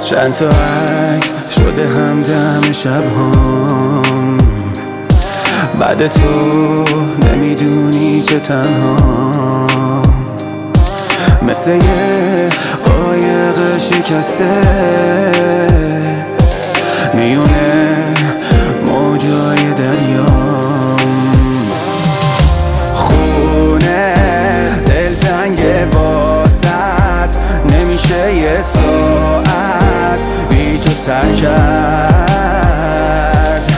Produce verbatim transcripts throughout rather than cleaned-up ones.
چند تا عکس شده همدم شبهام، بعد تو نمیدونی که تنها مثل یه قایق شکسته میونه موجای دریام. خونه دلتنگ واسط نمیشه یه ساعت بی تو سر کرد.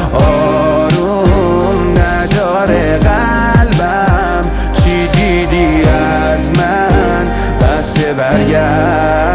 آروم نداره قلبم، چی دیدی از من بسته برگرد.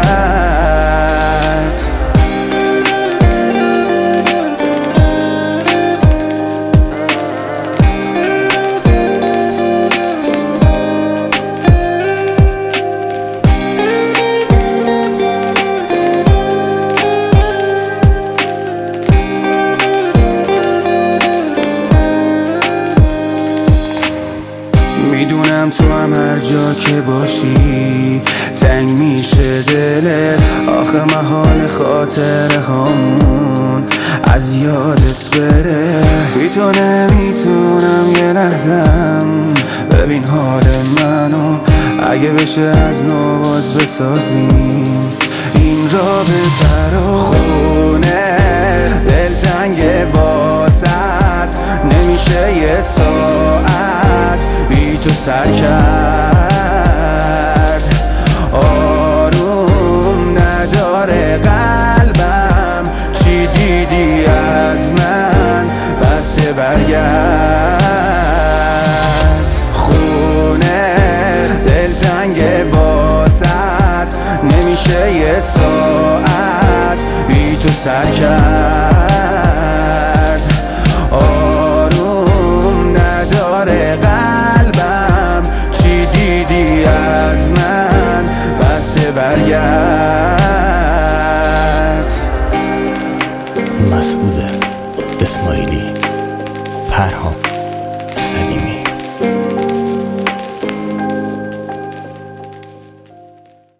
میدونم تو هم هر جا که باشی تنگ میشه دلت، آخه محال خاطره هامون از یادت بره. بی تو نمیتونم یه لحظم، ببین حال منو اگه بشه از نو باز بسازیم این رابطه رو. خونه دلتنگ واسط نمیشه یه ساعت بی تو سر کرد. آروم نداره قلبم، چی دیدی از من بسته برگرد. خونه دلتنگ واسط نمیشه یه ساعت بی تو سر کرد. آروم نداره قلبم، چی دیدی از من بسته برگرد. مسعود اسماعیلی، پرهام سلیمی.